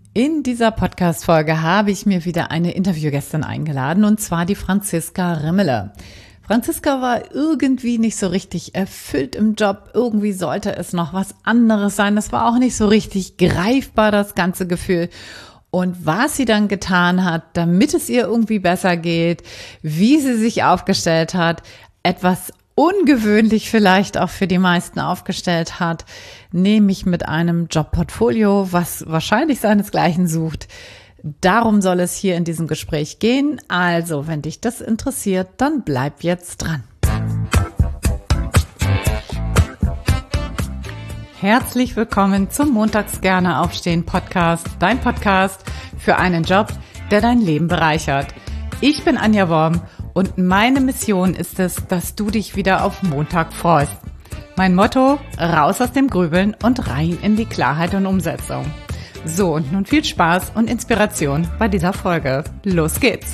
In dieser Podcast-Folge habe ich mir wieder eine Interviewgästin eingeladen, und zwar die Franziska Rimmele. Franziska war irgendwie nicht so richtig erfüllt im Job. Irgendwie sollte es noch was anderes sein. Das war auch nicht so richtig greifbar, das ganze Gefühl. Und was sie dann getan hat, damit es ihr irgendwie besser geht, wie sie sich aufgestellt hat, etwas ungewöhnlich vielleicht auch für die meisten aufgestellt hat, nämlich mit einem Jobportfolio, was wahrscheinlich seinesgleichen sucht. Darum soll es hier in diesem Gespräch gehen. Also, wenn dich das interessiert, dann bleib jetzt dran. Herzlich willkommen zum Montags gerne aufstehen Podcast, dein Podcast für einen Job, der dein Leben bereichert. Ich bin Anja Worm und meine Mission ist es, dass du dich wieder auf Montag freust. Mein Motto: raus aus dem Grübeln und rein in die Klarheit und Umsetzung. So, und nun viel Spaß und Inspiration bei dieser Folge. Los geht's!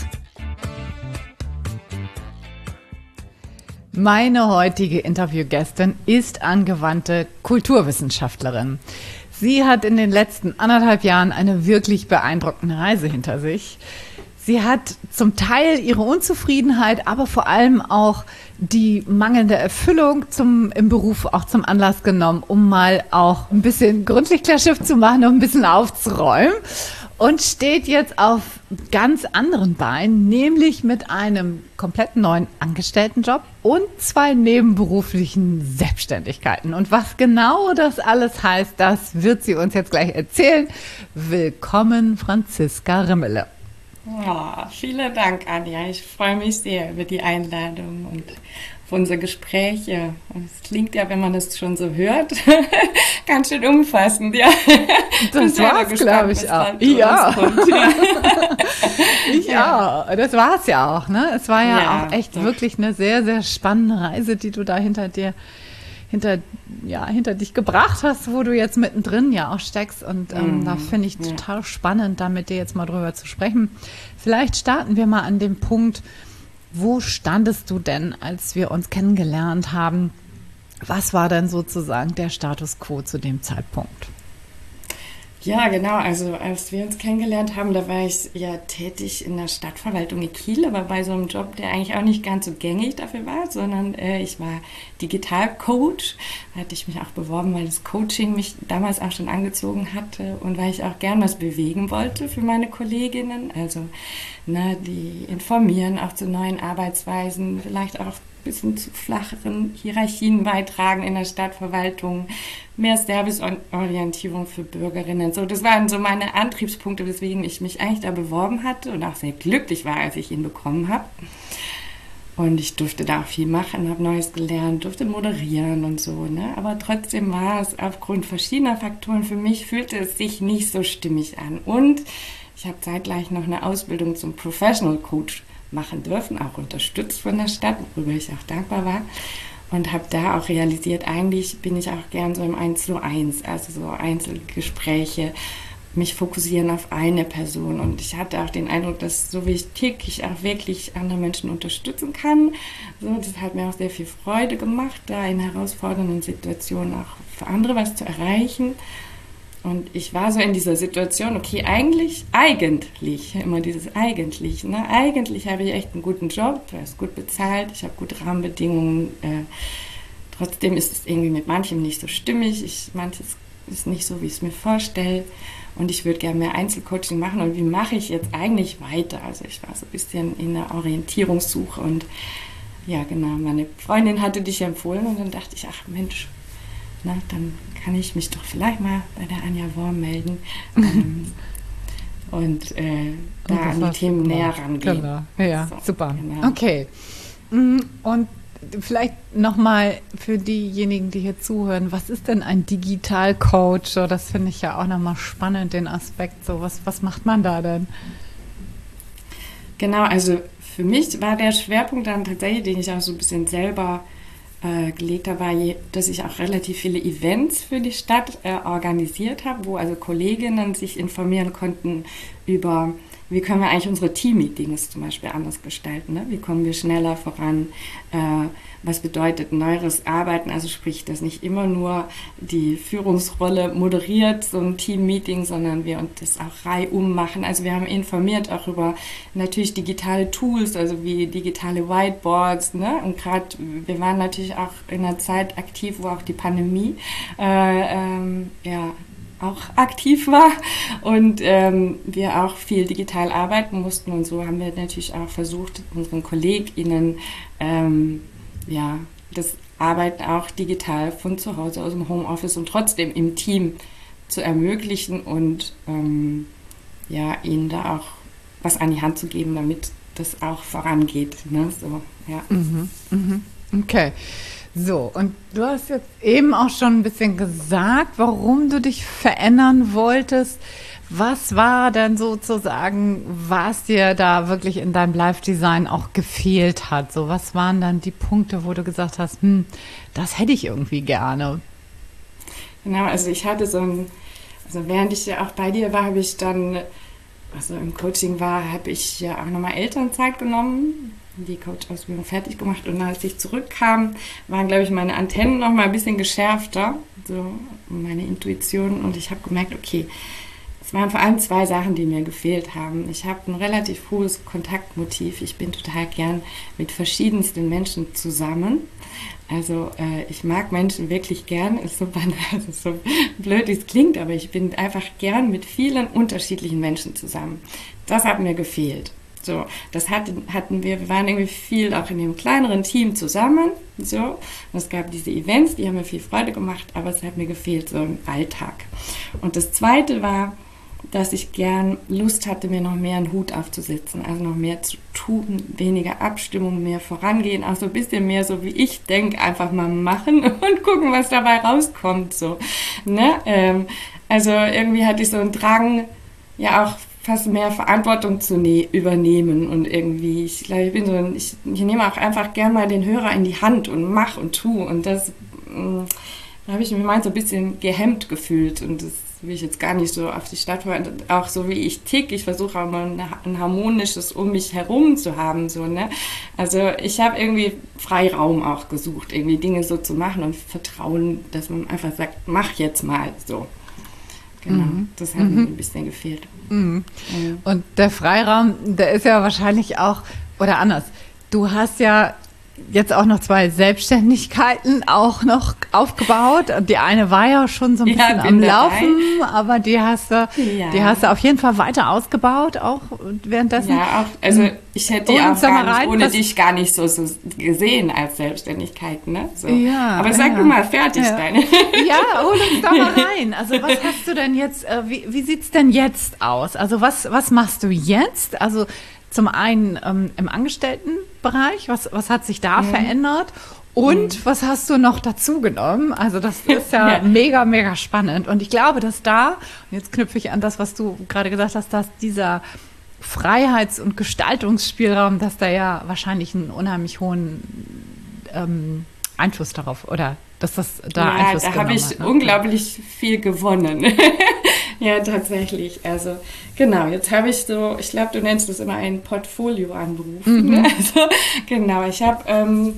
Meine heutige Interviewgästin ist angewandte Kulturwissenschaftlerin. Sie hat in den letzten 1,5 Jahren eine wirklich beeindruckende Reise hinter sich. Sie hat zum Teil ihre Unzufriedenheit, aber vor allem auch die mangelnde Erfüllung im Beruf auch zum Anlass genommen, um mal auch ein bisschen gründlich klar Schiff zu machen und ein bisschen aufzuräumen. Und steht jetzt auf ganz anderen Beinen, nämlich mit einem komplett neuen Angestelltenjob und 2 nebenberuflichen Selbstständigkeiten. Und was genau das alles heißt, das wird sie uns jetzt gleich erzählen. Willkommen, Franziska Rimmele. Oh, vielen Dank, Anja. Ich freue mich sehr über die Einladung und auf unser Gespräch. Ja. Es klingt ja, wenn man das schon so hört, ganz schön umfassend. Ja. Das war's, glaube ich, auch. Ja. Das war's ja auch. Ne? Es war ja auch echt wirklich eine sehr, sehr spannende Reise, die du da hinter dich gebracht hast, wo du jetzt mittendrin ja auch steckst. Und da finde ich total spannend, da mit dir jetzt mal drüber zu sprechen. Vielleicht starten wir mal an dem Punkt: Wo standest du denn, als wir uns kennengelernt haben? Was war denn sozusagen der Status quo zu dem Zeitpunkt? Ja, genau. Also als wir uns kennengelernt haben, da war ich ja tätig in der Stadtverwaltung in Kiel, aber bei so einem Job, der eigentlich auch nicht ganz so gängig dafür war, sondern ich war Digitalcoach. Da hatte ich mich auch beworben, weil das Coaching mich damals auch schon angezogen hatte und weil ich auch gern was bewegen wollte für meine Kolleginnen. Also die informieren auch zu neuen Arbeitsweisen, vielleicht auch bisschen zu flacheren Hierarchien beitragen in der Stadtverwaltung, mehr Serviceorientierung für Bürgerinnen. So, das waren so meine Antriebspunkte, weswegen ich mich eigentlich da beworben hatte und auch sehr glücklich war, als ich ihn bekommen habe. Und ich durfte da auch viel machen, habe Neues gelernt, durfte moderieren und so. Ne? Aber trotzdem war es aufgrund verschiedener Faktoren, für mich fühlte es sich nicht so stimmig an. Und ich habe zeitgleich noch eine Ausbildung zum Professional Coach machen dürfen, auch unterstützt von der Stadt, worüber ich auch dankbar war. Und habe da auch realisiert, eigentlich bin ich auch gern so im 1:1, also so Einzelgespräche, mich fokussieren auf eine Person. Und ich hatte auch den Eindruck, dass so wie ich tick, ich auch wirklich andere Menschen unterstützen kann. So, das hat mir auch sehr viel Freude gemacht, da in herausfordernden Situationen auch für andere was zu erreichen. Und ich war so in dieser Situation, okay, eigentlich, immer dieses eigentlich, ne? Eigentlich habe ich echt einen guten Job, er ist gut bezahlt, ich habe gute Rahmenbedingungen, trotzdem ist es irgendwie mit manchem nicht so stimmig, manches ist nicht so, wie ich es mir vorstelle, und ich würde gerne mehr Einzelcoaching machen, und wie mache ich jetzt eigentlich weiter? Also ich war so ein bisschen in der Orientierungssuche, und ja genau, meine Freundin hatte dich empfohlen, und dann dachte ich, ach Mensch, dann kann ich mich doch vielleicht mal bei der Anja Worm melden und da an die Themen näher rangehen. Genau. Ja, so, super. Genau. Okay. Und vielleicht nochmal für diejenigen, die hier zuhören, was ist denn ein Digitalcoach? So, das finde ich ja auch nochmal spannend, den Aspekt. So, was macht man da denn? Genau, also für mich war der Schwerpunkt dann tatsächlich, den ich auch so ein bisschen selber gelegt habe, war, dass ich auch relativ viele Events für die Stadt organisiert habe, wo also Kolleginnen sich informieren konnten über, wie können wir eigentlich unsere Team-Meetings zum Beispiel anders gestalten, ne? Wie kommen wir schneller voran, was bedeutet neueres Arbeiten, also sprich, dass nicht immer nur die Führungsrolle moderiert so ein Team-Meeting, sondern wir uns das auch reihum machen. Also wir haben informiert auch über natürlich digitale Tools, also wie digitale Whiteboards, ne? Und gerade, wir waren natürlich auch in einer Zeit aktiv, wo auch die Pandemie auch aktiv war und wir auch viel digital arbeiten mussten, und so haben wir natürlich auch versucht, unseren KollegInnen das Arbeiten auch digital von zu Hause aus dem Homeoffice und trotzdem im Team zu ermöglichen und ihnen da auch was an die Hand zu geben, damit das auch vorangeht. Ne? So, ja. Okay. So, und du hast jetzt eben auch schon ein bisschen gesagt, warum du dich verändern wolltest. Was war denn sozusagen, was dir da wirklich in deinem Live-Design auch gefehlt hat? So, was waren dann die Punkte, wo du gesagt hast, das hätte ich irgendwie gerne? Genau, also ich hatte während ich ja auch bei dir war, habe ich dann, also im Coaching war, habe ich ja auch nochmal Elternzeit genommen, die Coach-Ausbildung fertig gemacht, und als ich zurückkam, waren, glaube ich, meine Antennen noch mal ein bisschen geschärfter, so meine Intuition, und ich habe gemerkt, okay, es waren vor allem 2 Sachen, die mir gefehlt haben. Ich habe ein relativ hohes Kontaktmotiv. Ich bin total gern mit verschiedensten Menschen zusammen. Also ich mag Menschen wirklich gern. Ist so banal, also so blöd, wie es klingt, aber ich bin einfach gern mit vielen unterschiedlichen Menschen zusammen. Das hat mir gefehlt. So, das hatten wir waren irgendwie viel auch in dem kleineren Team zusammen. So, und es gab diese Events, die haben mir viel Freude gemacht, aber es hat mir gefehlt so im Alltag. Und das Zweite war, dass ich gern Lust hatte, mir noch mehr einen Hut aufzusetzen, also noch mehr zu tun, weniger Abstimmung, mehr vorangehen, auch so ein bisschen mehr so wie ich denke, einfach mal machen und gucken, was dabei rauskommt. So, ne? Also irgendwie hatte ich so einen Drang, ja auch fast mehr Verantwortung zu übernehmen, und irgendwie, ich glaube, ich nehme auch einfach gern mal den Hörer in die Hand und mach und tu, und das da habe ich mich mal so ein bisschen gehemmt gefühlt, und das will ich jetzt gar nicht so auf die Stadt verwenden, auch so wie ich tick, ich versuche auch mal ein harmonisches um mich herum zu haben, so, ne? Also ich habe irgendwie Freiraum auch gesucht, irgendwie Dinge so zu machen und Vertrauen, dass man einfach sagt, mach jetzt mal so. Genau, das hat mir ein bisschen gefehlt. Und der Freiraum, der ist ja wahrscheinlich auch, oder anders, du hast ja jetzt auch noch 2 Selbstständigkeiten auch noch aufgebaut. Die eine war ja schon so ein bisschen am Laufen, aber die hast du auf jeden Fall weiter ausgebaut, auch währenddessen. Ja, auch, also ich hätte die auch ohne dich gar nicht so gesehen als Selbstständigkeit, ne? So. Ja, aber sag du mal fertig deine. Ja, hol uns da mal rein. Also was hast du denn jetzt, wie sieht's denn jetzt aus? Also was machst du jetzt? Also zum einen im Angestelltenbereich, was hat sich da verändert, und was hast du noch dazu genommen? Also das ist ja mega, mega spannend, und ich glaube, dass da, und jetzt knüpfe ich an das, was du gerade gesagt hast, dass dieser Freiheits- und Gestaltungsspielraum, dass da ja wahrscheinlich einen unheimlich hohen Einfluss darauf, oder dass das da Einfluss genommen hat. Ja, da habe ich unglaublich viel gewonnen. Ja, tatsächlich. Also genau, jetzt habe ich so, ich glaube, du nennst das immer ein Portfolio-Anruf. Ne? Also genau, ich habe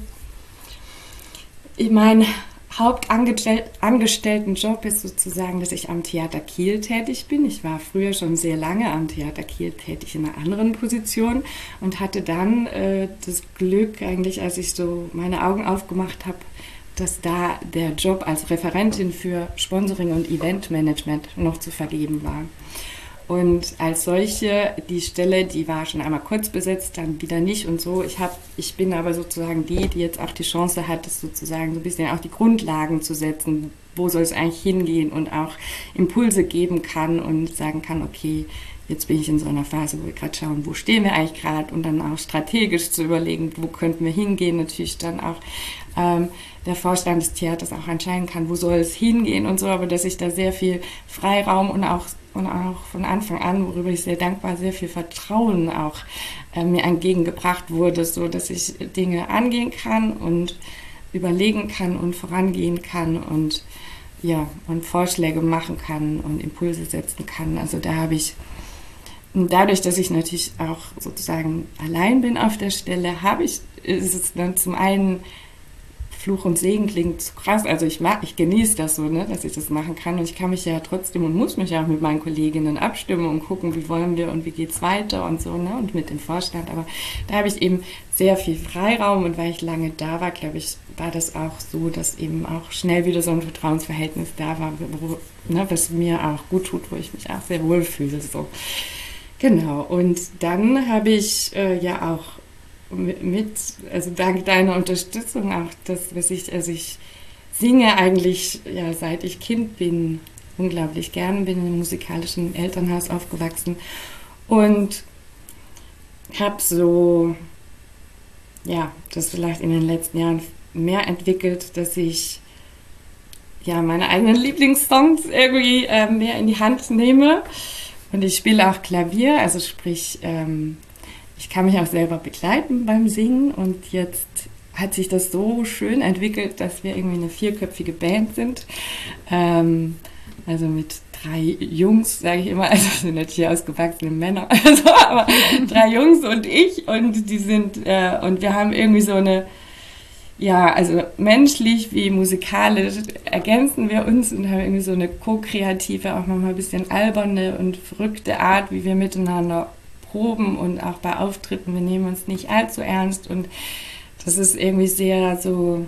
mein Hauptangestelltenjob ist sozusagen, dass ich am Theater Kiel tätig bin. Ich war früher schon sehr lange am Theater Kiel tätig in einer anderen Position und hatte dann das Glück eigentlich, als ich so meine Augen aufgemacht habe, dass da der Job als Referentin für Sponsoring und Eventmanagement noch zu vergeben war. Und als solche, die Stelle, die war schon einmal kurz besetzt, dann wieder nicht und so. Ich bin aber sozusagen die jetzt auch die Chance hat, das sozusagen so ein bisschen auch die Grundlagen zu setzen, wo soll es eigentlich hingehen, und auch Impulse geben kann und sagen kann, okay, jetzt bin ich in so einer Phase, wo wir gerade schauen, wo stehen wir eigentlich gerade, und dann auch strategisch zu überlegen, wo könnten wir hingehen. Natürlich dann auch der Vorstand des Theaters auch entscheiden kann, wo soll es hingehen und so, aber dass ich da sehr viel Freiraum und auch von Anfang an, worüber ich sehr dankbar, sehr viel Vertrauen auch mir entgegengebracht wurde, so dass ich Dinge angehen kann und überlegen kann und vorangehen kann und ja, und Vorschläge machen kann und Impulse setzen kann. Also da habe ich, dadurch, dass ich natürlich auch sozusagen allein bin auf der Stelle, ist es dann zum einen Fluch und Segen klingt zu krass. Also ich genieße das so, ne, dass ich das machen kann. Und ich kann mich ja trotzdem und muss mich ja auch mit meinen Kolleginnen abstimmen und gucken, wie wollen wir und wie geht's weiter und so, ne, und mit dem Vorstand. Aber da habe ich eben sehr viel Freiraum und weil ich lange da war, glaube ich, war das auch so, dass eben auch schnell wieder so ein Vertrauensverhältnis da war, ne, was mir auch gut tut, wo ich mich auch sehr wohl fühle. So. Genau. Und dann habe ich ja auch also dank deiner Unterstützung auch also ich singe eigentlich, ja, seit ich Kind bin, unglaublich gern, bin in einem musikalischen Elternhaus aufgewachsen und habe so, ja, das vielleicht in den letzten Jahren mehr entwickelt, dass ich ja meine eigenen Lieblingssongs irgendwie mehr in die Hand nehme und ich spiele auch Klavier, also sprich, ich kann mich auch selber begleiten beim Singen und jetzt hat sich das so schön entwickelt, dass wir irgendwie eine 4-köpfige Band sind. Also mit 3 Jungs, sage ich immer, also das sind natürlich ausgewachsene Männer, also, aber 3 Jungs und ich und die sind, und wir haben irgendwie so eine, ja, also menschlich wie musikalisch ergänzen wir uns und haben irgendwie so eine ko-kreative, auch manchmal ein bisschen alberne und verrückte Art, wie wir miteinander proben und auch bei Auftritten, wir nehmen uns nicht allzu ernst und das ist irgendwie sehr so,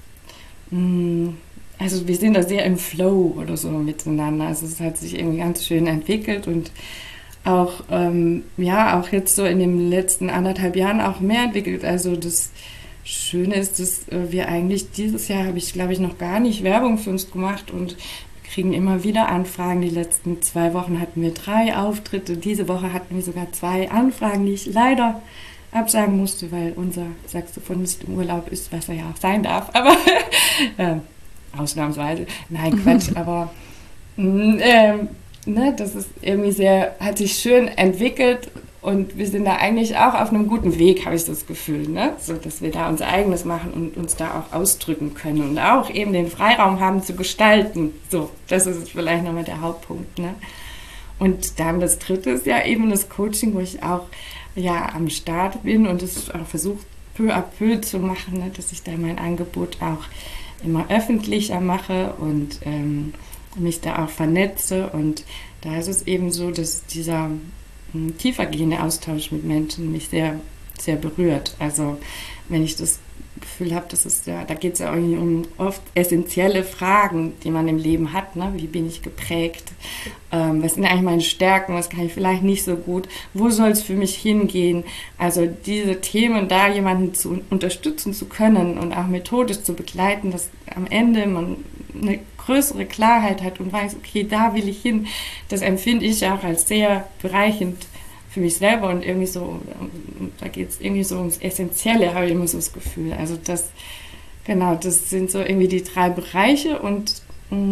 also wir sind da sehr im Flow oder so miteinander, also es hat sich irgendwie ganz schön entwickelt und auch, ja, auch jetzt so in den letzten 1,5 Jahren auch mehr entwickelt, also das Schöne ist, dass wir eigentlich dieses Jahr, habe ich glaube ich noch gar nicht Werbung für uns gemacht und kriegen immer wieder Anfragen. Die letzten 2 Wochen hatten wir 3 Auftritte. Diese Woche hatten wir sogar 2 Anfragen, die ich leider absagen musste, weil unser Saxophonist im Urlaub ist, was er ja auch sein darf. Aber ausnahmsweise. Nein, Quatsch. Aber ne, das ist irgendwie hat sich schön entwickelt und wir sind da eigentlich auch auf einem guten Weg, habe ich das Gefühl, ne? So, dass wir da unser Eigenes machen und uns da auch ausdrücken können und auch eben den Freiraum haben zu gestalten. So, das ist vielleicht nochmal der Hauptpunkt, ne? Und dann das Dritte ist ja eben das Coaching, wo ich auch ja am Start bin und es auch versuche peu à peu zu machen, ne? Dass ich da mein Angebot auch immer öffentlicher mache und mich da auch vernetze und da ist es eben so, dass dieser tiefergehende Austausch mit Menschen mich sehr, sehr berührt. Also wenn ich das Gefühl habe, da geht es ja irgendwie um oft essentielle Fragen, die man im Leben hat. Ne? Wie bin ich geprägt? Was sind eigentlich meine Stärken? Was kann ich vielleicht nicht so gut? Wo soll es für mich hingehen? Also diese Themen, da jemanden zu unterstützen zu können und auch methodisch zu begleiten, dass am Ende man eine größere Klarheit hat und weiß, okay, da will ich hin, das empfinde ich auch als sehr bereichernd für mich selber und irgendwie so, da geht es irgendwie so ums Essentielle, habe ich immer so das Gefühl. Also das sind so irgendwie die 3 Bereiche und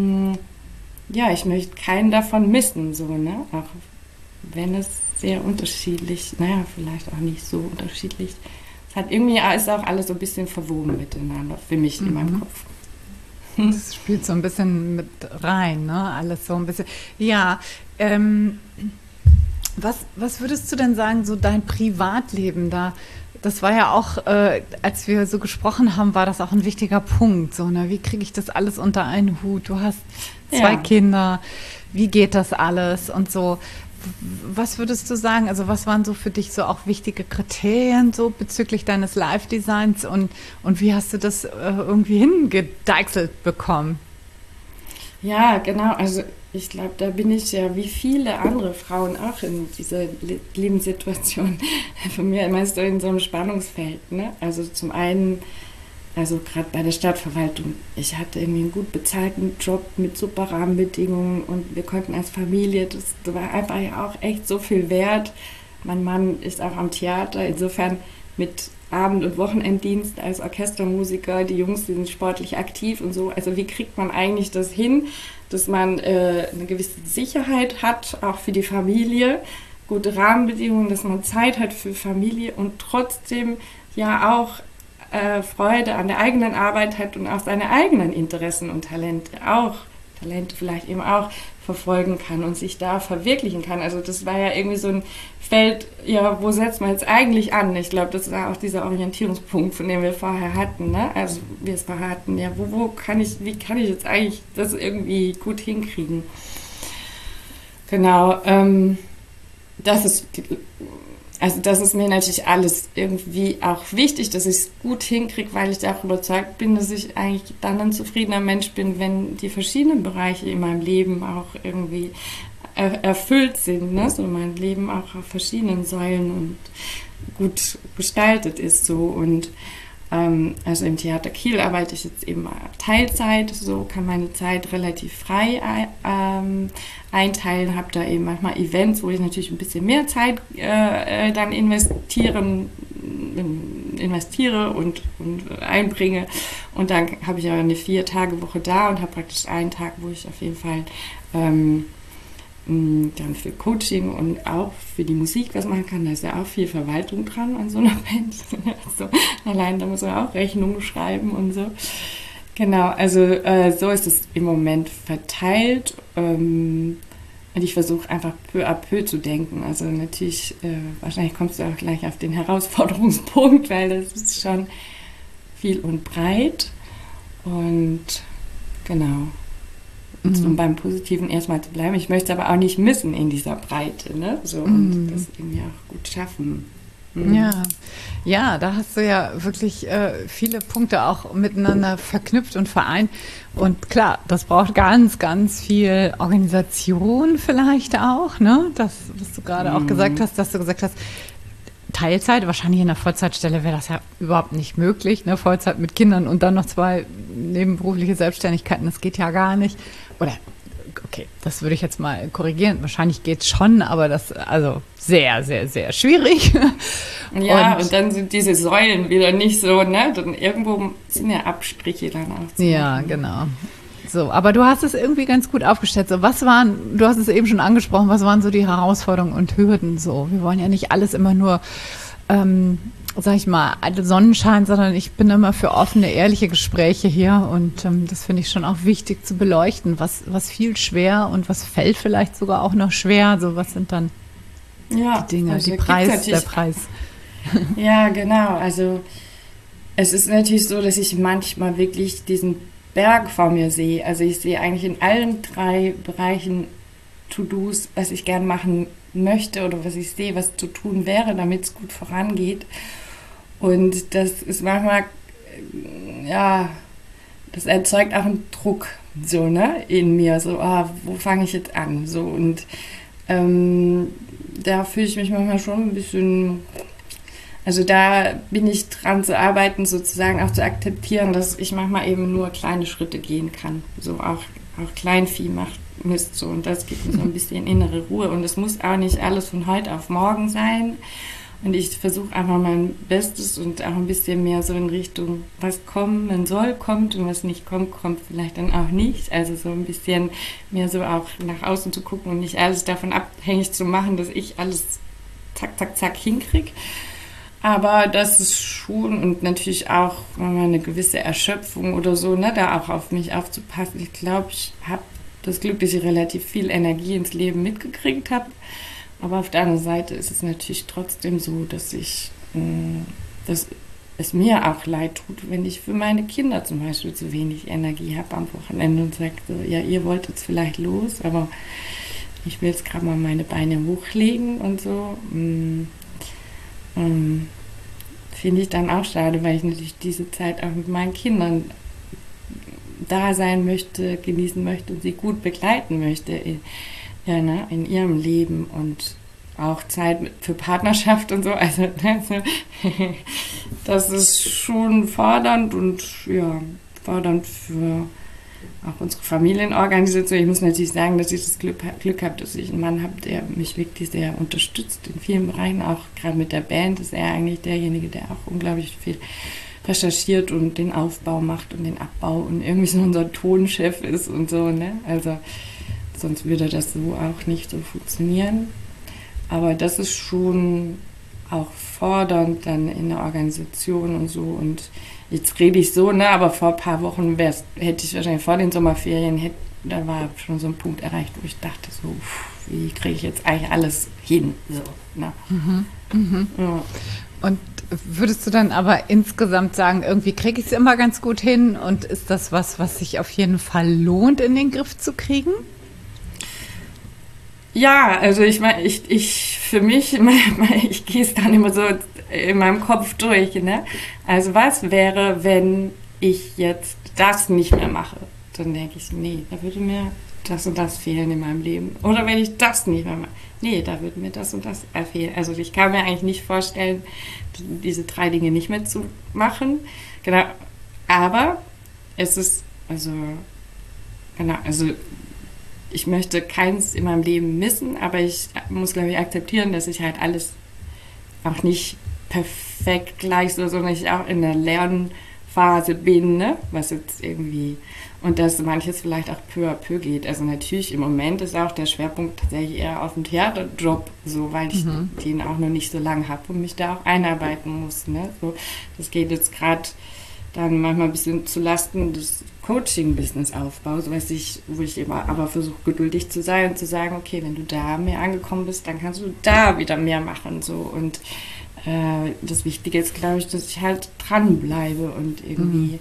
ja, ich möchte keinen davon missen, so, ne, auch wenn es sehr unterschiedlich, naja, vielleicht auch nicht so unterschiedlich, ist auch alles so ein bisschen verwoben miteinander, für mich in meinem Kopf. Das spielt so ein bisschen mit rein, ne? Alles so ein bisschen. Ja, was würdest du denn sagen, so dein Privatleben da? Das war ja auch, als wir so gesprochen haben, war das auch ein wichtiger Punkt. So, ne? Wie kriege ich das alles unter einen Hut? Du hast 2 Kinder. Wie geht das alles? Und so, was würdest du sagen? Also was waren so für dich so auch wichtige Kriterien so bezüglich deines Live-Designs und wie hast du das irgendwie hingedeichselt bekommen? Ja, genau. Also ich glaube, da bin ich ja wie viele andere Frauen auch in dieser Lebenssituation von mir immer so in so einem Spannungsfeld. Ne? Also zum einen, also gerade bei der Stadtverwaltung, ich hatte irgendwie einen gut bezahlten Job mit super Rahmenbedingungen und wir konnten als Familie, das war einfach ja auch echt so viel wert. Mein Mann ist auch am Theater, insofern mit Abend- und Wochenenddienst als Orchestermusiker, die Jungs die sind sportlich aktiv und so. Also wie kriegt man eigentlich das hin, dass man eine gewisse Sicherheit hat, auch für die Familie, gute Rahmenbedingungen, dass man Zeit hat für Familie und trotzdem ja auch Freude an der eigenen Arbeit hat und auch seine eigenen Interessen und Talente vielleicht eben auch verfolgen kann und sich da verwirklichen kann. Also das war ja irgendwie so ein Feld, ja, wo setzt man jetzt eigentlich an? Ich glaube, das war auch dieser Orientierungspunkt, von dem wir vorher hatten, ne? Also wir es vorher hatten, ja, wie kann ich jetzt eigentlich das irgendwie gut hinkriegen? Genau, das ist mir natürlich alles irgendwie auch wichtig, dass ich es gut hinkriege, weil ich auch überzeugt bin, dass ich eigentlich dann ein zufriedener Mensch bin, wenn die verschiedenen Bereiche in meinem Leben auch irgendwie erfüllt sind, ne? So mein Leben auch auf verschiedenen Säulen und gut gestaltet ist so. Und also im Theater Kiel arbeite ich jetzt eben Teilzeit, so kann meine Zeit relativ frei einteilen, habe da eben manchmal Events, wo ich natürlich ein bisschen mehr Zeit dann investiere und einbringe, und dann habe ich aber eine 4-Tage-Woche da und habe praktisch einen Tag, wo ich auf jeden Fall dann für Coaching und auch für die Musik was machen kann. Da ist ja auch viel Verwaltung dran an so einer Band. Also, allein da muss man auch Rechnungen schreiben und so. Genau, also so ist es im Moment verteilt. Und ich versuche einfach peu à peu zu denken. Also natürlich, wahrscheinlich kommst du auch gleich auf den Herausforderungspunkt, weil das ist schon viel und breit. Und genau. Um beim Positiven erstmal zu bleiben. Ich möchte aber auch nicht missen in dieser Breite, ne? So, und das irgendwie auch gut schaffen. Ja, da hast du ja wirklich viele Punkte auch miteinander verknüpft und vereint. Und klar, das braucht ganz, ganz viel Organisation vielleicht auch, ne? Das, was du gerade auch gesagt hast, dass du gesagt hast, Teilzeit, wahrscheinlich in einer Vollzeitstelle wäre das ja überhaupt nicht möglich, ne? Vollzeit mit Kindern und dann noch 2 nebenberufliche Selbstständigkeiten, das geht ja gar nicht. Oder, okay, das würde ich jetzt mal korrigieren. Wahrscheinlich geht es schon, aber das, also sehr, sehr, sehr schwierig. Ja, und dann sind diese Säulen wieder nicht so, ne? Dann irgendwo sind ja Abstriche dann auch zu machen. Genau. So, aber du hast es irgendwie ganz gut aufgestellt. So, du hast es eben schon angesprochen, was waren so die Herausforderungen und Hürden so? Wir wollen ja nicht alles immer nur, sag ich mal, Sonnenschein, sondern ich bin immer für offene, ehrliche Gespräche hier, und das finde ich schon auch wichtig zu beleuchten. Was fiel schwer und was fällt vielleicht sogar auch noch schwer? So, was sind dann die Dinge, also der Preis? Ja, genau. Also es ist natürlich so, dass ich manchmal wirklich diesen Berg vor mir sehe. Also ich sehe eigentlich in allen 3 Bereichen To-Dos, was ich gern machen möchte oder was ich sehe, was zu tun wäre, damit es gut vorangeht. Und das ist manchmal, ja, das erzeugt auch einen Druck, so, ne, in mir, so, wo fange ich jetzt an, so, und da fühle ich mich manchmal schon ein bisschen, also da bin ich dran zu arbeiten, sozusagen auch zu akzeptieren, dass ich manchmal eben nur kleine Schritte gehen kann, so auch Kleinvieh macht Mist, so, und das gibt mir so ein bisschen innere Ruhe, und es muss auch nicht alles von heute auf morgen sein, und ich versuche einfach mein Bestes und auch ein bisschen mehr so in Richtung, was kommen soll, kommt, und was nicht kommt, kommt vielleicht dann auch nicht, also so ein bisschen mehr so auch nach außen zu gucken und nicht alles davon abhängig zu machen, dass ich alles zack, zack, zack hinkriege. Aber das ist schon, und natürlich auch eine gewisse Erschöpfung oder so, ne, da auch auf mich aufzupassen. Ich glaube, ich habe das Glück, dass ich relativ viel Energie ins Leben mitgekriegt habe. Aber auf der anderen Seite ist es natürlich trotzdem so, dass es mir auch leid tut, wenn ich für meine Kinder zum Beispiel zu wenig Energie habe am Wochenende und sage so, ja, ihr wollt jetzt vielleicht los, aber ich will jetzt gerade mal meine Beine hochlegen und so. Finde ich dann auch schade, weil ich natürlich diese Zeit auch mit meinen Kindern da sein möchte, genießen möchte und sie gut begleiten möchte in ihrem Leben, und auch Zeit für Partnerschaft und so. Also das ist schon fordernd, und ja, fordernd für auch unsere Familienorganisation. Ich muss natürlich sagen, dass ich das Glück habe, dass ich einen Mann habe, der mich wirklich sehr unterstützt in vielen Bereichen, auch gerade mit der Band ist er eigentlich derjenige, der auch unglaublich viel recherchiert und den Aufbau macht und den Abbau und irgendwie so unser Tonchef ist und so, ne? Also sonst würde das so auch nicht so funktionieren. Aber das ist schon auch fordernd dann in der Organisation und so. Und jetzt rede ich so, ne, aber vor ein paar Wochen hätte ich wahrscheinlich vor den Sommerferien, da war schon so ein Punkt erreicht, wo ich dachte so, wie kriege ich jetzt eigentlich alles hin? So, ne? Ja. Und würdest du dann aber insgesamt sagen, irgendwie kriege ich es immer ganz gut hin und ist das was sich auf jeden Fall lohnt, in den Griff zu kriegen? Ja, also ich meine, für mich, ich gehe es dann immer so in meinem Kopf durch, ne? Also was wäre, wenn ich jetzt das nicht mehr mache? Dann denke ich, nee, da würde mir das und das fehlen in meinem Leben. Oder wenn ich das nicht mehr mache, nee, da würde mir das und das fehlen. Also ich kann mir eigentlich nicht vorstellen, diese 3 Dinge nicht mehr zu machen. Genau, aber es ist, also ich möchte keins in meinem Leben missen, aber ich muss, glaube ich, akzeptieren, dass ich halt alles auch nicht perfekt gleich so, sondern ich auch in der Lernphase bin, ne? Was jetzt irgendwie, und dass manches vielleicht auch peu à peu geht. Also natürlich im Moment ist auch der Schwerpunkt tatsächlich eher auf dem Theaterjob, so, weil ich den auch noch nicht so lange habe und mich da auch einarbeiten muss, ne? So, das geht jetzt gerade dann manchmal ein bisschen zu Lasten des Coaching-Business-Aufbaus, wo ich immer aber versuche, geduldig zu sein und zu sagen, okay, wenn du da mehr angekommen bist, dann kannst du da wieder mehr machen. So. Und das Wichtige ist, glaube ich, dass ich halt dranbleibe und irgendwie,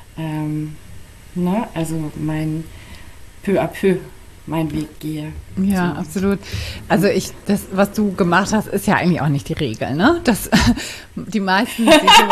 also peu à peu meinen Weg gehe. Ja, so. Absolut. Also das, was du gemacht hast, ist ja eigentlich auch nicht die Regel, ne? Die meisten,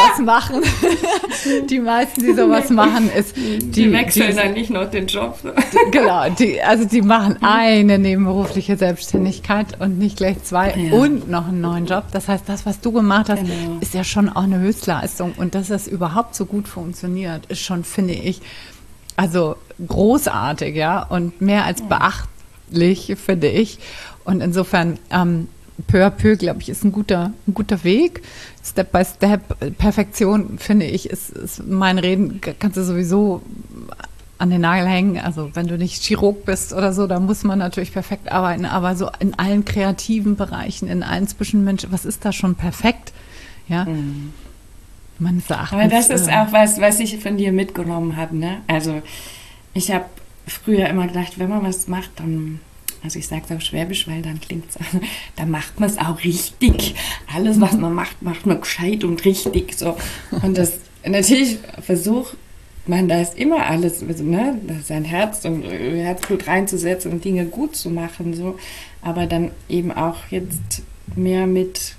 die sowas machen, ist die wechseln dann nicht noch den Job. Genau, die machen eine nebenberufliche Selbstständigkeit und nicht gleich 2 und noch einen neuen Job. Das heißt, das, was du gemacht hast, ist ja schon auch eine Höchstleistung. Und dass das überhaupt so gut funktioniert, ist schon, finde ich, also großartig, ja, und mehr als beachtlich, finde ich. Und insofern, peu à peu, glaube ich, ist ein guter Weg. Step by Step, Perfektion, finde ich, ist mein Reden, kannst du sowieso an den Nagel hängen. Also wenn du nicht Chirurg bist oder so, da muss man natürlich perfekt arbeiten. Aber so in allen kreativen Bereichen, in allen Zwischenmenschen, was ist da schon perfekt? Ja. Meines Erachtens. Aber das ist auch was ich von dir mitgenommen habe, ne? Also ich habe früher immer gedacht, wenn man was macht, dann, also ich sage es auf Schwäbisch, weil dann klingt es, dann macht man es auch richtig. Alles, was man macht, macht man gescheit und richtig. So. Und das natürlich versucht man da ist immer alles, also, ne, sein Herz und Herzblut reinzusetzen und Dinge gut zu machen, so. Aber dann eben auch jetzt mehr mit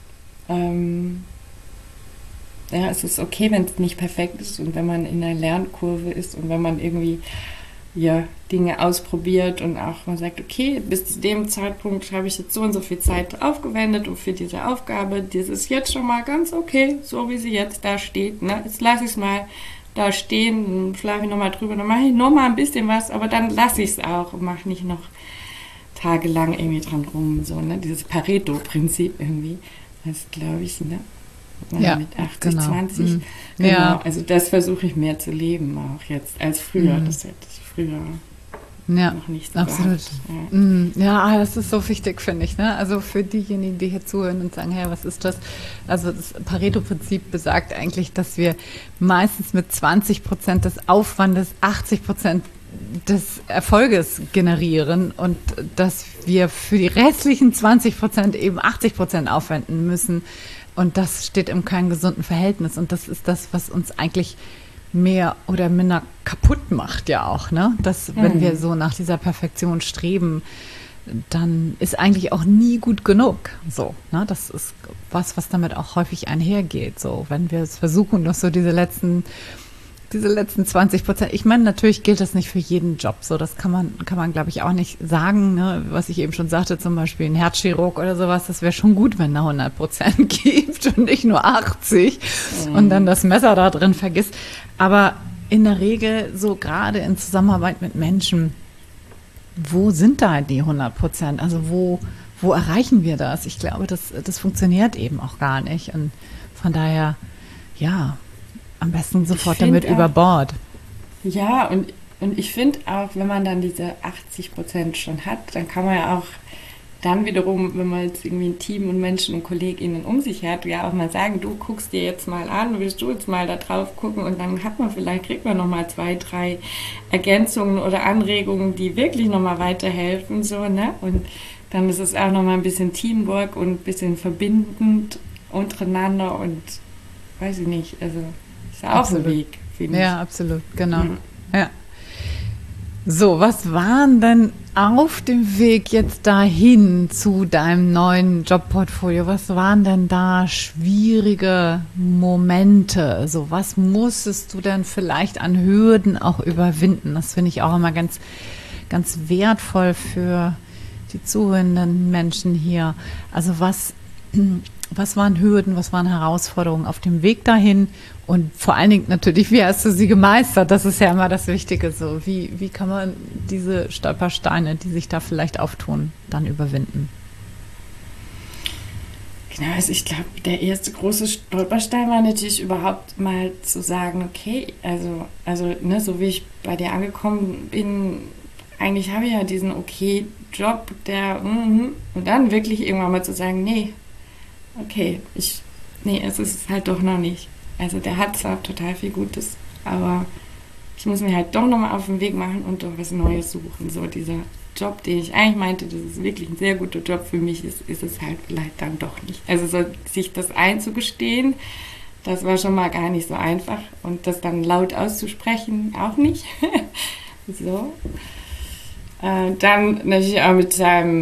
ja, es ist okay, wenn es nicht perfekt ist und wenn man in einer Lernkurve ist und wenn man irgendwie Dinge ausprobiert und auch man sagt, okay, bis zu dem Zeitpunkt habe ich jetzt so und so viel Zeit aufgewendet und für diese Aufgabe, das ist jetzt schon mal ganz okay, so wie sie jetzt da steht. Ne? Jetzt lasse ich es mal da stehen, dann schlafe ich nochmal drüber, dann mache ich nochmal ein bisschen was, aber dann lasse ich es auch und mache nicht noch tagelang irgendwie dran rum. So, ne? Dieses Pareto-Prinzip irgendwie, das glaube ich, ne? Ja, mit 80, genau. 20. Genau. Ja. Also das versuche ich mehr zu leben auch jetzt als früher. Das hätte ich früher noch nicht so absolut. Ja, das ist so wichtig, finde ich. Ne? Also für diejenigen, die hier zuhören und sagen, hey, was ist das? Also das Pareto-Prinzip besagt eigentlich, dass wir meistens mit 20% des Aufwandes 80% des Erfolges generieren und dass wir für die restlichen 20% eben 80% aufwenden müssen. Und das steht in keinem gesunden Verhältnis. Und das ist das, was uns eigentlich mehr oder minder kaputt macht ja auch. Ne? Dass, wenn wir so nach dieser Perfektion streben, dann ist eigentlich auch nie gut genug. So, ne? Das ist was damit auch häufig einhergeht. So, wenn wir es versuchen, noch so diese letzten 20%. Ich meine, natürlich gilt das nicht für jeden Job. So, das kann man, glaube ich, auch nicht sagen. Ne? Was ich eben schon sagte, zum Beispiel ein Herzchirurg oder sowas, das wäre schon gut, wenn er 100% gibt und nicht nur 80 und dann das Messer da drin vergisst. Aber in der Regel, so gerade in Zusammenarbeit mit Menschen, wo sind da die 100%? Also wo erreichen wir das? Ich glaube, das funktioniert eben auch gar nicht. Und von daher, ja, am besten sofort damit über Bord. Ja, und ich finde auch, wenn man dann diese 80% schon hat, dann kann man ja auch dann wiederum, wenn man jetzt irgendwie ein Team und Menschen und KollegInnen um sich hat, ja auch mal sagen, du guckst dir jetzt mal an, willst du jetzt mal da drauf gucken und dann kriegt man nochmal 2, 3 Ergänzungen oder Anregungen, die wirklich nochmal weiterhelfen, so, ne? Und dann ist es auch nochmal ein bisschen Teamwork und ein bisschen verbindend untereinander und weiß ich nicht, also ist auch so ein Weg, finde ich. Ja, absolut, genau. Ja. So, was waren denn auf dem Weg jetzt dahin zu deinem neuen Jobportfolio? Was waren denn da schwierige Momente? So, was musstest du denn vielleicht an Hürden auch überwinden? Das finde ich auch immer ganz, ganz wertvoll für die zuhörenden Menschen hier. Also was waren Hürden, was waren Herausforderungen auf dem Weg dahin? Und vor allen Dingen natürlich, wie hast du sie gemeistert? Das ist ja immer das Wichtige. So, wie kann man diese Stolpersteine, die sich da vielleicht auftun, dann überwinden? Genau, also ich glaube, der erste große Stolperstein war natürlich überhaupt mal zu sagen, okay, also ne, so wie ich bei dir angekommen bin, eigentlich habe ich ja diesen okay Job, und dann wirklich irgendwann mal zu sagen, nee, okay, es ist halt doch noch nicht. Also der hat zwar total viel Gutes, aber ich muss mir halt doch nochmal auf den Weg machen und doch was Neues suchen. So dieser Job, den ich eigentlich meinte, das ist wirklich ein sehr guter Job für mich, ist es halt vielleicht dann doch nicht. Also so, sich das einzugestehen, das war schon mal gar nicht so einfach und das dann laut auszusprechen, auch nicht. So. Dann natürlich auch mit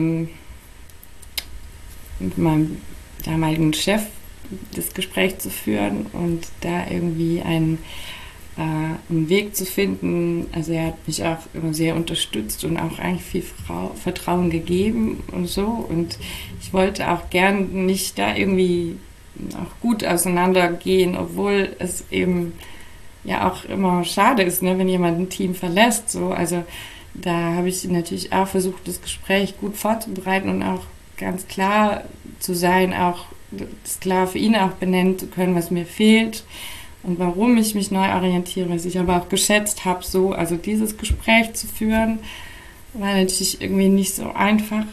meinem damaligen Chef das Gespräch zu führen und da irgendwie einen Weg zu finden. Also er hat mich auch immer sehr unterstützt und auch eigentlich viel Vertrauen gegeben und so. Und ich wollte auch gern nicht da irgendwie auch gut auseinandergehen, obwohl es eben ja auch immer schade ist, ne, wenn jemand ein Team verlässt. So. Also da habe ich natürlich auch versucht, das Gespräch gut vorzubereiten und auch ganz klar zu sein, auch das klar für ihn auch benennen zu können, was mir fehlt und warum ich mich neu orientiere, was ich aber auch geschätzt habe, so, also dieses Gespräch zu führen, war natürlich irgendwie nicht so einfach.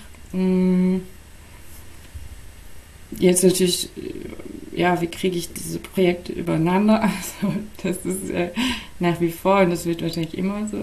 Jetzt natürlich, ja, wie kriege ich diese Projekte übereinander? Also das ist nach wie vor, und das wird wahrscheinlich immer so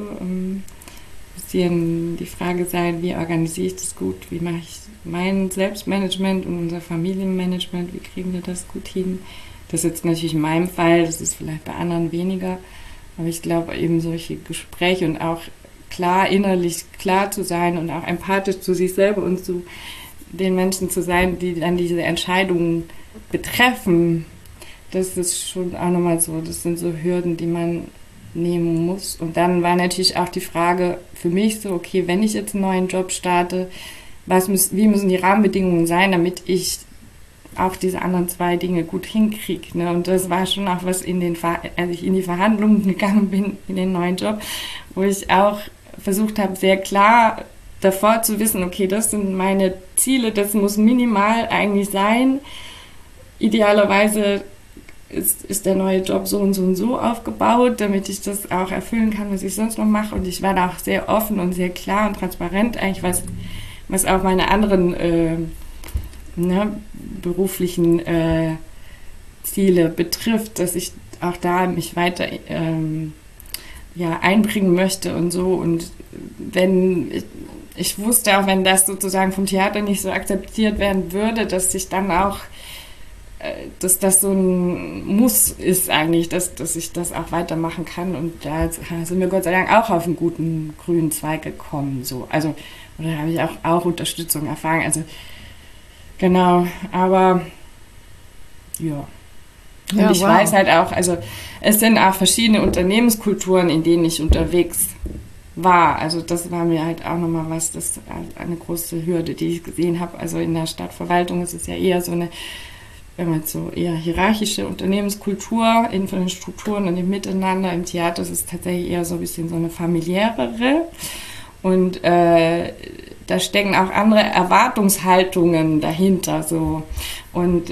bisschen die Frage sein, wie organisiere ich das gut, wie mache ich mein Selbstmanagement und unser Familienmanagement, wie kriegen wir das gut hin? Das ist jetzt natürlich in meinem Fall, das ist vielleicht bei anderen weniger, aber ich glaube eben solche Gespräche und auch klar, innerlich klar zu sein und auch empathisch zu sich selber und zu den Menschen zu sein, die dann diese Entscheidungen betreffen, das ist schon auch nochmal so, das sind so Hürden, die man nehmen muss. Und dann war natürlich auch die Frage für mich so, okay, wenn ich jetzt einen neuen Job starte, wie müssen die Rahmenbedingungen sein, damit ich auch diese anderen 2 Dinge gut hinkriege. Ne? Und das war schon auch was, als ich in die Verhandlungen gegangen bin, in den neuen Job, wo ich auch versucht habe, sehr klar davor zu wissen, okay, das sind meine Ziele, das muss minimal eigentlich sein. Idealerweise ist der neue Job so und so und so aufgebaut, damit ich das auch erfüllen kann, was ich sonst noch mache. Und ich war da auch sehr offen und sehr klar und transparent, eigentlich was auch meine anderen beruflichen Ziele betrifft, dass ich auch da mich weiter einbringen möchte und so. Und wenn ich wusste auch, wenn das sozusagen vom Theater nicht so akzeptiert werden würde, dass ich dann auch dass das so ein Muss ist eigentlich, dass ich das auch weitermachen kann. Und da sind wir Gott sei Dank auch auf einen guten grünen Zweig gekommen. So. Also, oder habe ich auch Unterstützung erfahren. Also, genau, aber ja. Und ich weiß halt auch, also es sind auch verschiedene Unternehmenskulturen, in denen ich unterwegs war. Also das war mir halt auch nochmal was, das ist eine große Hürde, die ich gesehen habe. Also in der Stadtverwaltung ist es ja eher so eine, wenn man so eher hierarchische Unternehmenskultur in von den Strukturen und dem Miteinander. Im Theater ist es tatsächlich eher so ein bisschen so eine familiärere. Und da stecken auch andere Erwartungshaltungen dahinter. So. Und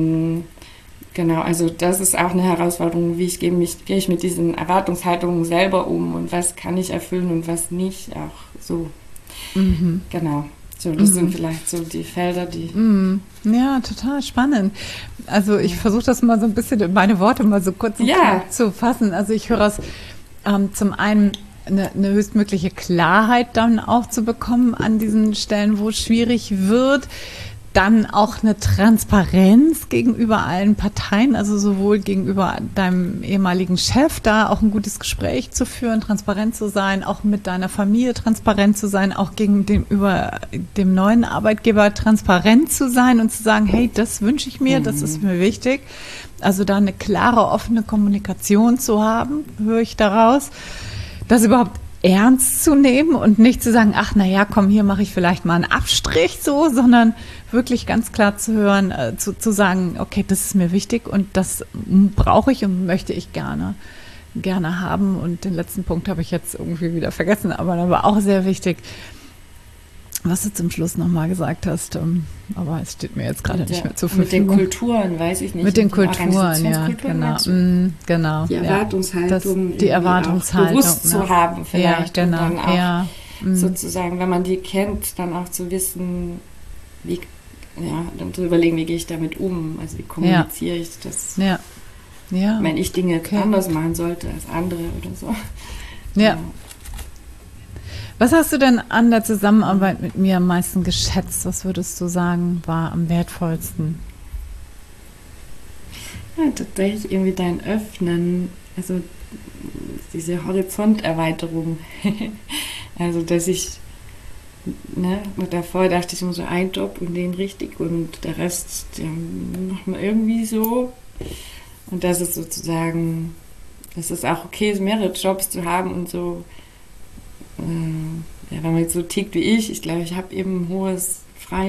genau, also das ist auch eine Herausforderung, wie gehe ich mit diesen Erwartungshaltungen selber um und was kann ich erfüllen und was nicht. Auch so. Mhm. Genau. So, das sind vielleicht so die Felder, die... Ja, total spannend. Also ich versuche das mal so ein bisschen in meine Worte mal so kurz und knapp zu fassen. Also ich höre es zum einen eine höchstmögliche Klarheit dann auch zu bekommen an diesen Stellen, wo es schwierig wird. Dann auch eine Transparenz gegenüber allen Parteien, also sowohl gegenüber deinem ehemaligen Chef, da auch ein gutes Gespräch zu führen, transparent zu sein, auch mit deiner Familie transparent zu sein, auch gegenüber dem neuen Arbeitgeber transparent zu sein und zu sagen, hey, das wünsche ich mir, das ist mir wichtig. Also da eine klare, offene Kommunikation zu haben, höre ich daraus. Das überhaupt ernst zu nehmen und nicht zu sagen, ach naja, komm, hier mache ich vielleicht mal einen Abstrich so, sondern wirklich ganz klar zu hören, zu sagen, okay, das ist mir wichtig und das brauche ich und möchte ich gerne haben. Und den letzten Punkt habe ich jetzt irgendwie wieder vergessen, aber der war auch sehr wichtig, was du zum Schluss nochmal gesagt hast, aber es steht mir jetzt gerade nicht mehr zur Verfügung. Mit den Kulturen, weiß ich nicht. Mit den Kulturen, ja, genau. Die Erwartungshaltung, die Erwartungshaltung bewusst zu haben vielleicht. Ja, genau. Und dann auch sozusagen, wenn man die kennt, dann auch zu wissen, wie, dann zu überlegen, wie gehe ich damit um, also wie kommuniziere ich das, wenn ich Dinge anders machen sollte als andere oder so. Ja. Was hast du denn an der Zusammenarbeit mit mir am meisten geschätzt? Was würdest du sagen, war am wertvollsten? Ja, tatsächlich irgendwie dein Öffnen, also diese Horizonterweiterung. Also, dass ich, davor dachte ich immer so, ein Job und den richtig und der Rest, den macht man irgendwie so. Und das ist sozusagen, dass es auch okay ist, mehrere Jobs zu haben und so. Wenn man jetzt so tickt wie ich glaube, ich habe eben ein hohes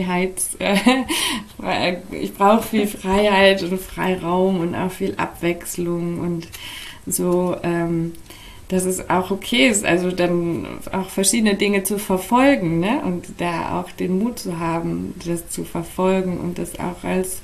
ich brauche viel Freiheit und Freiraum und auch viel Abwechslung und so, dass es auch okay ist, also dann auch verschiedene Dinge zu verfolgen, ne? Und da auch den Mut zu haben, das zu verfolgen und das auch als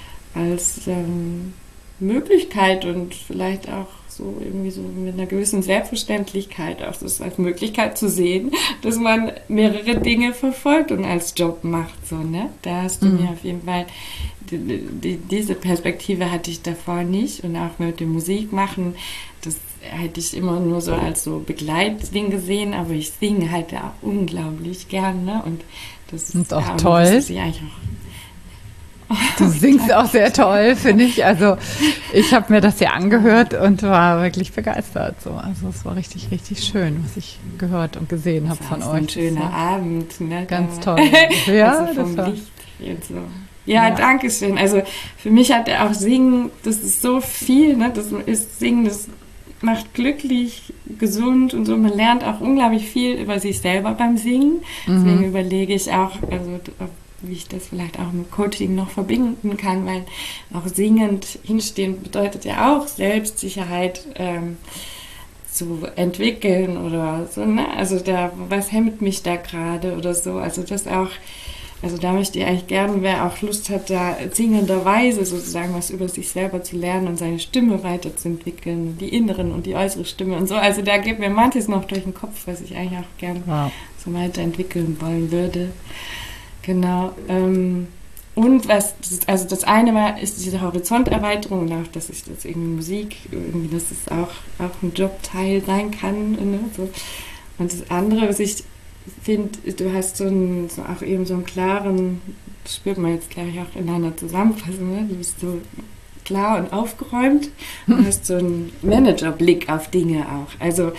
Möglichkeit und vielleicht auch so irgendwie so mit einer gewissen Selbstverständlichkeit auch das als Möglichkeit zu sehen, dass man mehrere Dinge verfolgt und als Job macht, so, ne? Da hast du mir auf jeden Fall, diese Perspektive hatte ich davor nicht und auch mit dem Musikmachen, das hätte ich immer nur so als so Begleitding gesehen, aber ich singe halt auch unglaublich gern, ne? Und das ist auch toll. Das ist eigentlich auch Du singst auch sehr toll, finde ich. Also ich habe mir das ja angehört und war wirklich begeistert. So. Also es war richtig, richtig schön, was ich gehört und gesehen habe von euch. Ein schöner Abend. Ne? Ganz toll. Ja, also vom Licht und so. Ja, danke schön. Also für mich hat auch Singen, das ist so viel. Ne? Das ist Singen, das macht glücklich, gesund und so. Man lernt auch unglaublich viel über sich selber beim Singen. Deswegen überlege ich auch, also wie ich das vielleicht auch mit Coaching noch verbinden kann, weil auch singend hinstehen bedeutet ja auch Selbstsicherheit zu entwickeln oder so, ne? Also was hemmt mich da gerade oder so, also das auch, also da möchte ich eigentlich gerne, wer auch Lust hat, da singenderweise sozusagen was über sich selber zu lernen und seine Stimme weiterzuentwickeln, die inneren und die äußere Stimme und so, also da geht mir manches noch durch den Kopf, was ich eigentlich auch gerne so weiterentwickeln wollen würde. Genau. Und also das eine war, ist diese Horizonterweiterung und auch, dass ich das irgendwie Musik, irgendwie, dass es auch ein Jobteil sein kann. Ne? So. Und das andere, was ich finde, du hast so auch eben so einen klaren, das spürt man jetzt gleich auch in einer Zusammenfassung, ne? Du bist so klar und aufgeräumt und hast so einen Managerblick auf Dinge auch. Also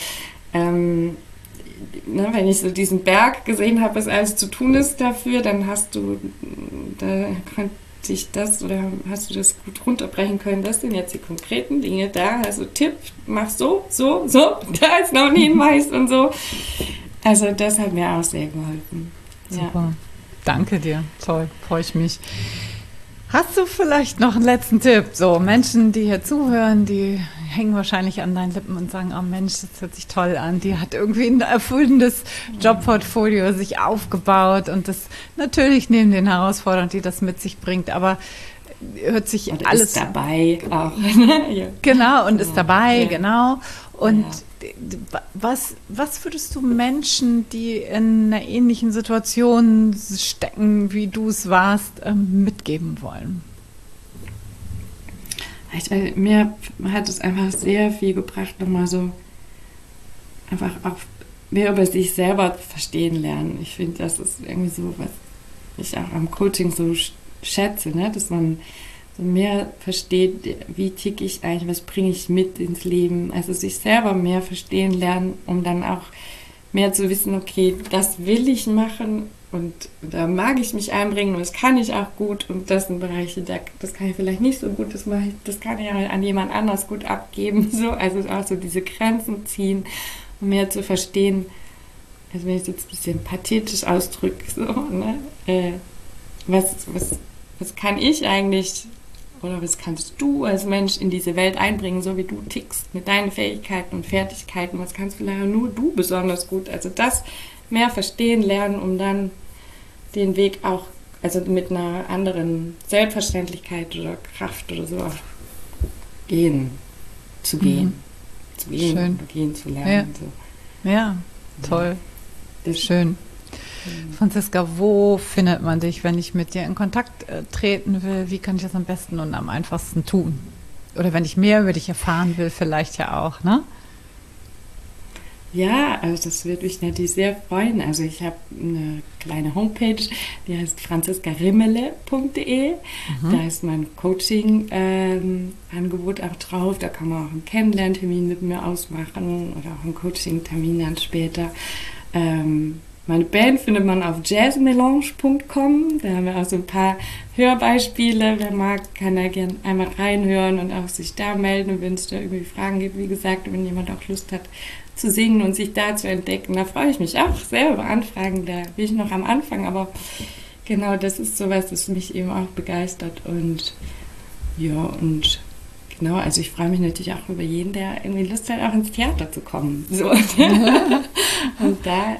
wenn ich so diesen Berg gesehen habe, was alles zu tun ist dafür, dann hast du das gut runterbrechen können. Das sind jetzt die konkreten Dinge da. Also Tipp, mach so, da ist noch ein Hinweis und so. Also das hat mir auch sehr geholfen. Super. Ja. Danke dir. Toll, freue ich mich. Hast du vielleicht noch einen letzten Tipp? So, Menschen, die hier zuhören, die hängen wahrscheinlich an deinen Lippen und sagen, oh Mensch, das hört sich toll an. Die hat irgendwie ein erfüllendes Jobportfolio sich aufgebaut und das natürlich neben den Herausforderungen, die das mit sich bringt, aber hört sich und alles... ist dabei auch. Ja. Genau, und ist dabei, genau. Und Was würdest du Menschen, die in einer ähnlichen Situation stecken, wie du es warst, mitgeben wollen? Mir hat es einfach sehr viel gebracht, nochmal so einfach auch mehr über sich selber verstehen lernen. Ich finde, das ist irgendwie so, was ich auch am Coaching so schätze, ne? Dass man so mehr versteht, wie ticke ich eigentlich, was bringe ich mit ins Leben. Also sich selber mehr verstehen lernen, um dann auch mehr zu wissen, okay, das will ich machen und da mag ich mich einbringen und das kann ich auch gut und das sind Bereiche, das kann ich vielleicht nicht so gut, das kann ich an jemand anders gut abgeben. So, also auch so diese Grenzen ziehen, um mehr zu verstehen, also wenn ich es jetzt ein bisschen pathetisch ausdrücke, so, ne, was kann ich eigentlich oder was kannst du als Mensch in diese Welt einbringen, so wie du tickst, mit deinen Fähigkeiten und Fertigkeiten, was kannst vielleicht nur du besonders gut, also das mehr verstehen lernen, um dann den Weg auch, also mit einer anderen Selbstverständlichkeit oder Kraft oder so auch zu gehen Schön. oder gehen zu lernen. Ja, toll. Schön. Franziska, wo findet man dich, wenn ich mit dir in Kontakt treten will? Wie kann ich das am besten und am einfachsten tun? Oder wenn ich mehr über dich erfahren will, vielleicht ja auch, ne? Ja, also das würde mich natürlich sehr freuen. Also ich habe eine kleine Homepage, die heißt franziskarimmele.de. Da ist mein Coaching-Angebot auch drauf. Da kann man auch einen Kennenlerntermin mit mir ausmachen oder auch einen Coaching-Termin dann später. Meine Band findet man auf jazzmelange.com. Da haben wir auch so ein paar Hörbeispiele. Wer mag, kann da gerne einmal reinhören und auch sich da melden, wenn es da irgendwie Fragen gibt. Wie gesagt, wenn jemand auch Lust hat zu singen und sich da zu entdecken, da freue ich mich auch sehr über Anfragen. Da bin ich noch am Anfang, aber genau, das ist sowas, das mich eben auch begeistert. Und ja, und genau, also ich freue mich natürlich auch über jeden, der irgendwie Lust hat, auch ins Theater zu kommen. So. Und da,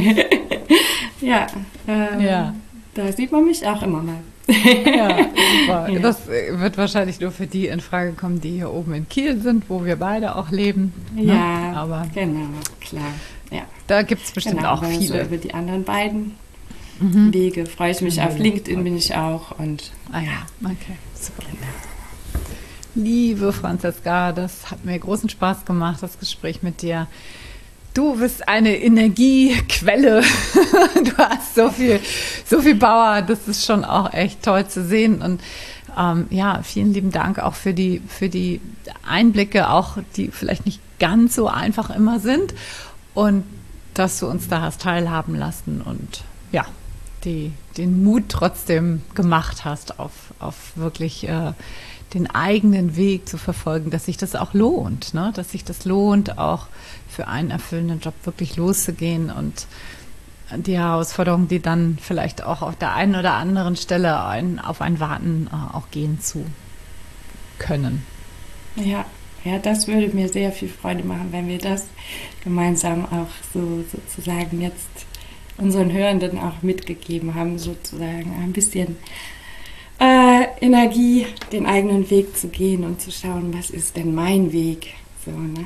da sieht man mich auch immer mal. Ja, super. Ja. Das wird wahrscheinlich nur für die in Frage kommen, die hier oben in Kiel sind, wo wir beide auch leben. Ja, ne? Aber genau, klar. Ja. Da gibt es bestimmt auch viele. So über die anderen beiden Wege freue ich mich. Auf LinkedIn bin ich auch. Und, okay, super. Liebe Franziska, das hat mir großen Spaß gemacht, das Gespräch mit dir. Du bist eine Energiequelle. Du hast so viel Power. Das ist schon auch echt toll zu sehen. Und vielen lieben Dank auch für die Einblicke, auch die vielleicht nicht ganz so einfach immer sind. Und dass du uns da hast teilhaben lassen und ja, den Mut trotzdem gemacht hast, auf wirklich den eigenen Weg zu verfolgen, dass sich das auch lohnt, ne? Dass sich das lohnt, auch für einen erfüllenden Job wirklich loszugehen und die Herausforderungen, die dann vielleicht auch auf der einen oder anderen Stelle auf ein Warten auch gehen zu können. Ja, das würde mir sehr viel Freude machen, wenn wir das gemeinsam auch so sozusagen jetzt unseren Hörenden auch mitgegeben haben, sozusagen ein bisschen Energie, den eigenen Weg zu gehen und zu schauen, was ist denn mein Weg? So, ne?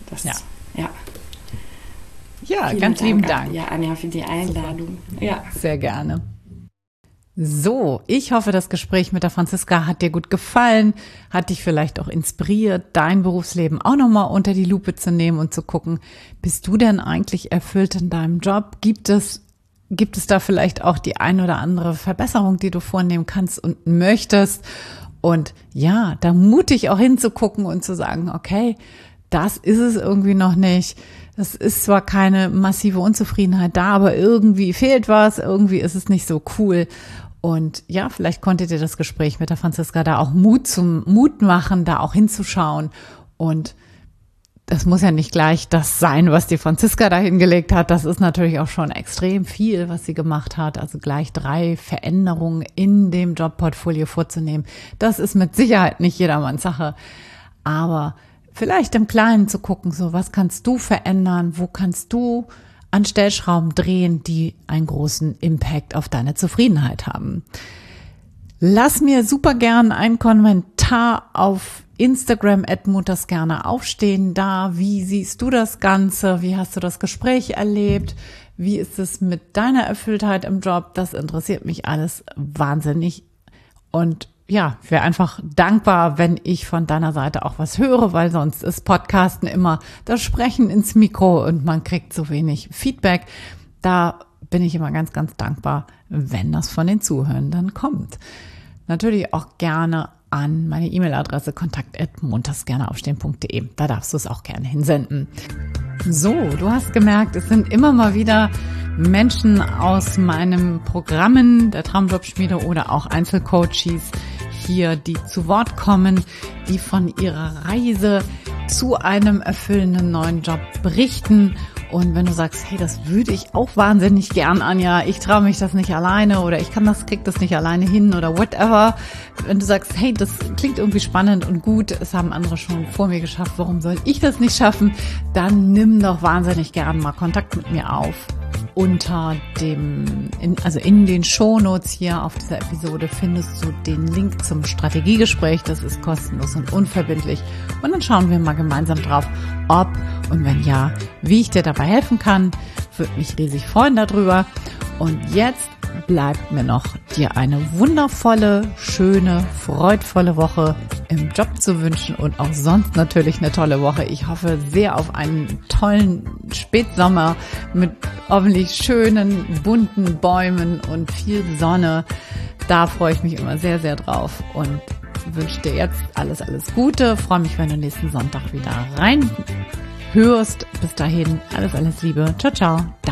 Ja, ganz lieben Dank. Ja, Anja, für die Einladung. Ja. Sehr gerne. So, ich hoffe, das Gespräch mit der Franziska hat dir gut gefallen, hat dich vielleicht auch inspiriert, dein Berufsleben auch nochmal unter die Lupe zu nehmen und zu gucken, bist du denn eigentlich erfüllt in deinem Job? Gibt es da vielleicht auch die ein oder andere Verbesserung, die du vornehmen kannst und möchtest? Und ja, da mutig auch hinzugucken und zu sagen, okay, das ist es irgendwie noch nicht. Das ist zwar keine massive Unzufriedenheit da, aber irgendwie fehlt was, irgendwie ist es nicht so cool. Und ja, vielleicht konnte dir das Gespräch mit der Franziska da auch Mut machen, da auch hinzuschauen. Und das muss ja nicht gleich das sein, was die Franziska da hingelegt hat. Das ist natürlich auch schon extrem viel, was sie gemacht hat. Also gleich 3 Veränderungen in dem Jobportfolio vorzunehmen. Das ist mit Sicherheit nicht jedermanns Sache. Aber vielleicht im Kleinen zu gucken, so was kannst du verändern? Wo kannst du an Stellschrauben drehen, die einen großen Impact auf deine Zufriedenheit haben? Lass mir super gern einen Kommentar auf Instagram @montagsgerneaufstehen da. Wie siehst du das Ganze? Wie hast du das Gespräch erlebt? Wie ist es mit deiner Erfülltheit im Job? Das interessiert mich alles wahnsinnig. Und ja, ich wäre einfach dankbar, wenn ich von deiner Seite auch was höre, weil sonst ist Podcasten immer das Sprechen ins Mikro und man kriegt so wenig Feedback. Da bin ich immer ganz, ganz dankbar, wenn das von den Zuhörenden kommt. Natürlich auch gerne an meine E-Mail-Adresse kontakt@montagsgerneaufstehen.de. Da darfst du es auch gerne hinsenden. So, du hast gemerkt, es sind immer mal wieder Menschen aus meinen Programmen der Traumjobschmiede oder auch Einzelcoaches hier, die zu Wort kommen, die von ihrer Reise zu einem erfüllenden neuen Job berichten. Und wenn du sagst, hey, das würde ich auch wahnsinnig gern, Anja, ich traue mich das nicht alleine oder krieg das nicht alleine hin oder whatever. Wenn du sagst, hey, das klingt irgendwie spannend und gut, es haben andere schon vor mir geschafft, warum soll ich das nicht schaffen? Dann nimm doch wahnsinnig gern mal Kontakt mit mir auf. Unter in den Shownotes hier auf dieser Episode findest du den Link zum Strategiegespräch. Das ist kostenlos und unverbindlich. Und dann schauen wir mal gemeinsam drauf, ob und wenn ja, wie ich dir dabei helfen kann. Würde mich riesig freuen darüber. Und jetzt bleibt mir noch, dir eine wundervolle, schöne, freudvolle Woche im Job zu wünschen und auch sonst natürlich eine tolle Woche. Ich hoffe sehr auf einen tollen Spätsommer mit hoffentlich schönen, bunten Bäumen und viel Sonne. Da freue ich mich immer sehr, sehr drauf und wünsche dir jetzt alles, alles Gute. Freue mich, wenn du nächsten Sonntag wieder reinhörst. Bis dahin, alles, alles Liebe. Ciao, ciao.